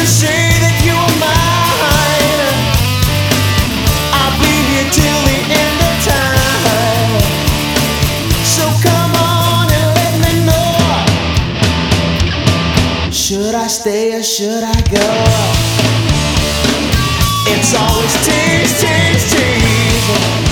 to say that you are mine. I'll be here till the end of time. So come on and let me know. Should I stay or should I go? It's always tease, tease, tease.